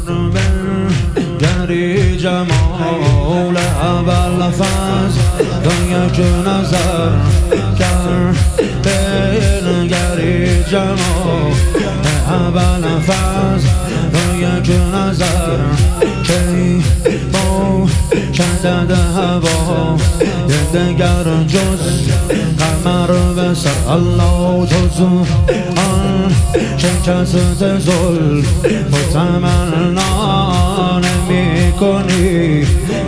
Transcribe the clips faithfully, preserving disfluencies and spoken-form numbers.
بنگری جمال اول فاز یک نظر کرد بنگری جمال اول فاز یک نظر کی با شدد هوا دگر جز قمر به سر الله جز آن شکست ظلم و تمنا نمی کنی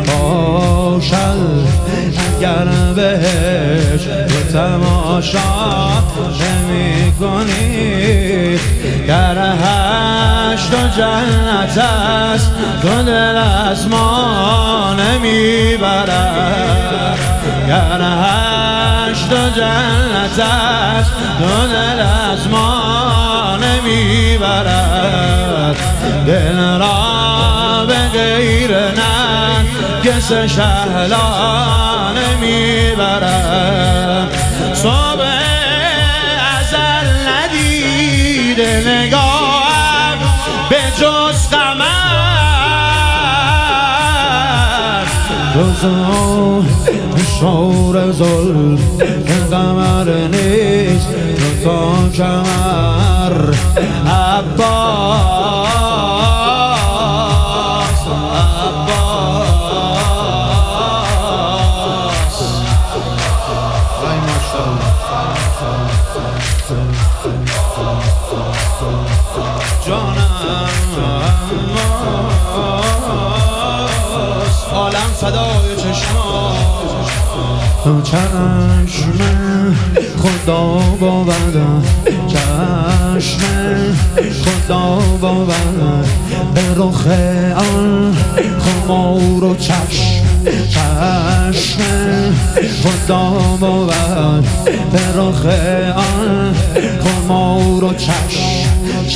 باشد اگر بهش و تماشا نمی کنی گر هشت و جنت است تو دل از ما نمی برد گر هشت و جنت است تو دل از ما نمی برد دل را به غیر نرگس شهلا نمی برد صبح ازل ندیده نگاه به جز قمر جز شور ظلم که قمر نیست تا کمر عباس عباس ای ماشاءالله جانم عالم فدای چشمان چشم خدا بود چشم خدا بود به رخ آن خمار و چشم چشم خدا بود به رخ آن خمار و چشم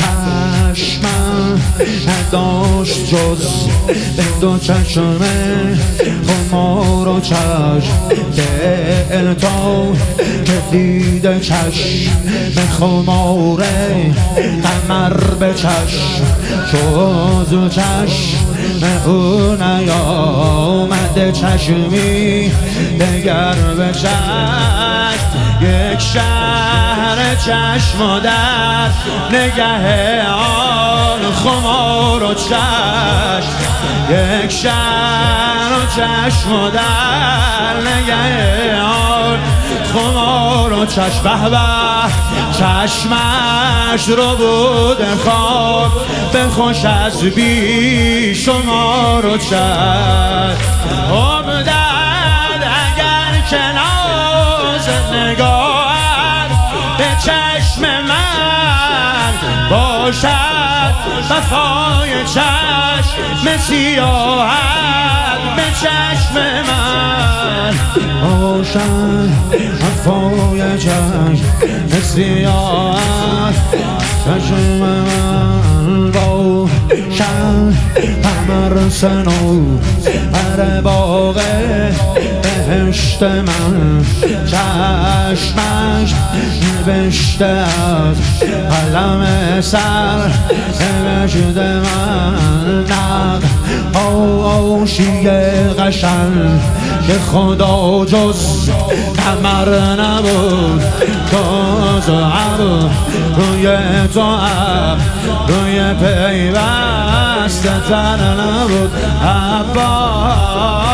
چشمم نداشت جز به دو چشم خمار و چشم دل تو که دیده چشم خماره قمر به چشم جز چشم او نیامده چشمی دگر به چشم یک شهر چشم و در نگه آن خمار و چشم یک شهر و چشم و در نگه آن خمار و چشم به به چشمش رو بود خواب به خوش از بی شمار و چشم عمدد اگر که ناز نگاهت به چشم من باشد وفای چشم سیاهت به چشم من باشد وفای چشم سیاهت چشم من باشد قمر سنو بر باغ بهشت من چشمش نوشته از قلم سر نوشته من نق آشی قشنگ که خدا جز قمر نبود جز عبد روی تو عبد روی پیوسته تر نبود عباس